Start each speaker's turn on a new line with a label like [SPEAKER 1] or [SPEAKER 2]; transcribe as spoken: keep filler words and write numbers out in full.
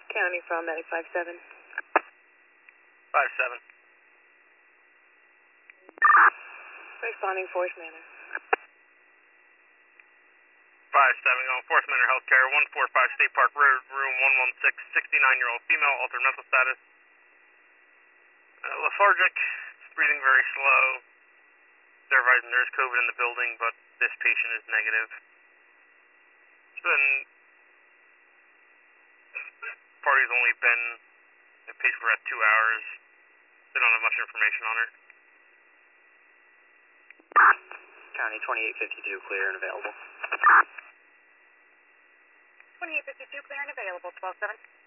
[SPEAKER 1] County from Medic five seven.
[SPEAKER 2] five seven.
[SPEAKER 1] Responding Force Manor.
[SPEAKER 2] five seven, going Force Manor Healthcare, one four five State Park Road, room one one six, sixty-nine-year-old female, altered mental status. Uh, lethargic, breathing very slow. They're advising there's COVID in the building, but this patient is negative. It's been, party's only been in patient for about two hours. They don't have much information on her.
[SPEAKER 3] County twenty-eight fifty-two, clear and available.
[SPEAKER 1] twenty-eight fifty-two, clear and available, twelve seven.